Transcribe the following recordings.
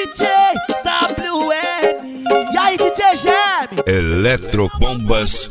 DJ WM. E aí, DJ Geme? Eletrobombas,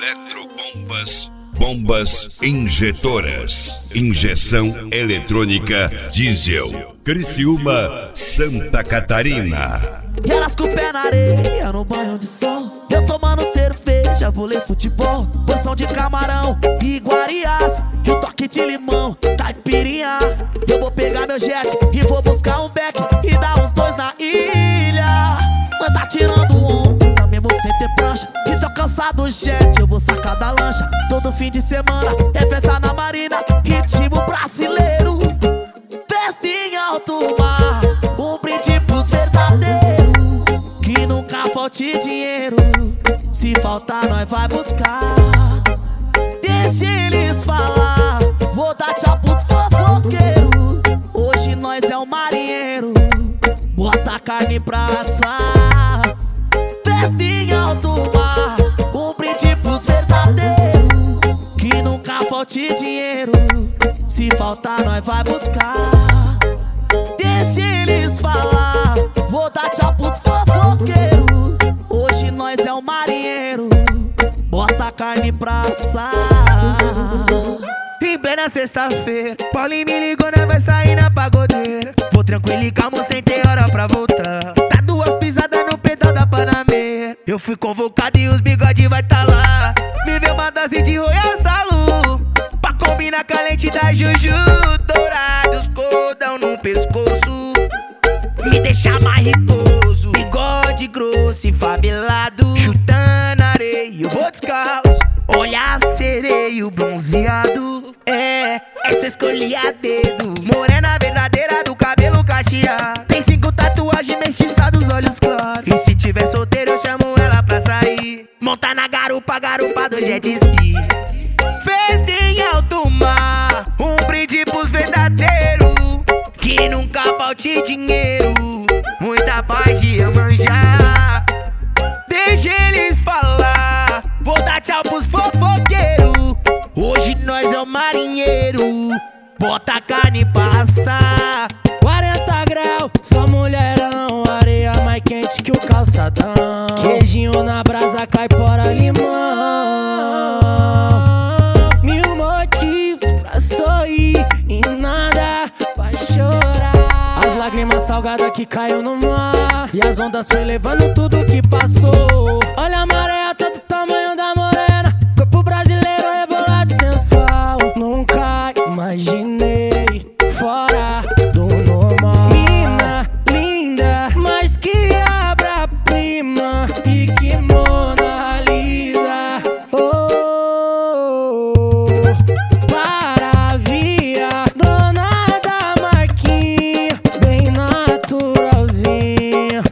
bombas injetoras, injeção eletrônica diesel, Criciúma, Santa Catarina. E elas com o pé na areia, no banho de sol. Eu tomando cerveja, vou ler futebol. Porção de camarão e iguarias, e o toque de limão, caipirinha. Eu vou pegar meu jet e vou buscar um beck e dar uns dois na ilha. Nós tá tirando onda, mesmo sem ter prancha. E se eu cansar do jet, eu vou sacar da lancha. Todo fim de semana é festa na marina, ritmo brasileiro. Festa em alto mar, um brinde pros verdadeiros. Que nunca falte dinheiro, se faltar nós vai buscar. Deixa eles falar, vou dar tchau pros fofoqueiros. Hoje nós é um marinheiro, bota a carne pra assar. Festa em alto mar, um brinde pros verdadeiros. Que nunca falte dinheiro, se faltar nós vai buscar. Deixa eles falar, vou dar tchau pros fofoqueiros. Hoje nós é um marinheiro, bota a carne pra assar. Em plena sexta-feira, Paulinho me ligou, nós vai sair na pagodeira. Vou tranquilo e calmo, sem ter hora pra voltar. Tá duas pisadas no pedal da Panameira. Eu fui convocado e os bigode vai tá lá. Me vê uma dose de Royal Salu, pra combinar com a lente da Juju. Dourados, cordão no pescoço, me deixa mais ricoso. Bigode grosso e favelado, chutando areia, eu vou descalço. Olhar sereio bronzeado, essa escolhi a dedo. Morena verdadeira do cabelo cacheado, tem 5 tatuagens mestiçadas, olhos claros. E se tiver solteiro eu chamo ela pra sair. Montar na garupa do jet ski. Festa em alto mar, um brinde pros verdadeiros. Que nunca falte dinheiro, muita paz de Iemanjá. Deixa eles falar, vou dar tchau pros fofoqueiros. Hoje nós é o marinheiro, bota a carne pra assar. 40 graus, só mulherão, areia mais quente que o calçadão. Queijinho na brasa, caipora, limão. 1000 motivos pra sorrir e nada pra chorar. As lágrimas salgadas que caiu no mar, e as ondas foi levando tudo que passou. Olha a maré, tá do tamanho da morena, corpo brasileiro rebolado e sensual. Nunca imaginei fora do normal. Mina, linda, mas que obra-prima, e que Mona Lisa. Paravia, dona da marquinha, bem naturalzinha.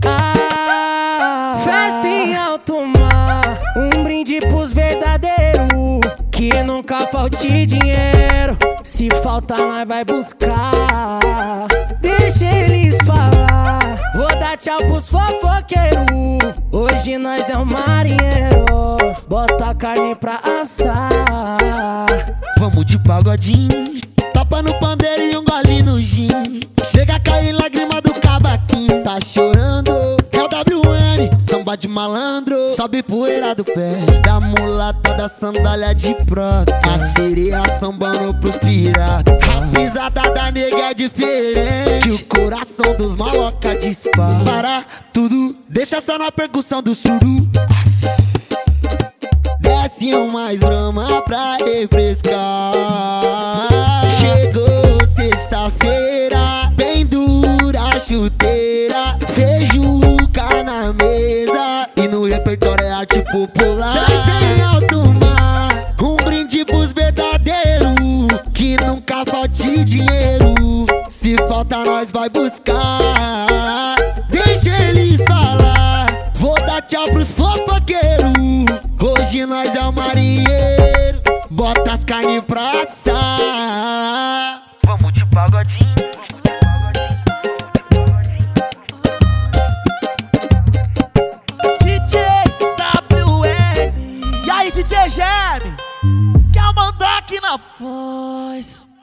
Festa em alto mar, um brinde pros verdadeiros. Que nunca falte dinheiro, se faltar nós vai buscar. Deixa eles falar, vou dar tchau pros fofoqueiros. Hoje nós é um marinheiro, bota a carne pra assar. Vamos de pagodinho, tapa no pandeiro e um gole no gin. Chega a cair lágrima do cavaquinho. Tá chorando, é o WM, samba de malandro. Sobe poeira do pé da mulata, da sandália de prata. A sereia sambando pros piratas. A pisada da nega é diferente, o coração dos maloca dispara. Para tudo, deixa só na percussão do suru. Desce mais brama pra refrescar. Chegou sexta-feira, bem dura a chuteira. Feijuca na mesa e no repertório é arte popular. Festa em alto mar, um brinde pros verdadeiros. Que nunca falte dinheiro, se falta nós vai buscar. Deixa eles falar, vou dar tchau pros fofoqueiros. Hoje nós é o marinheiro, bota as carnes pra assar. Vamos de pagodinho. DJ WM. E aí, DJ Geme? Quer mandar aqui na voz?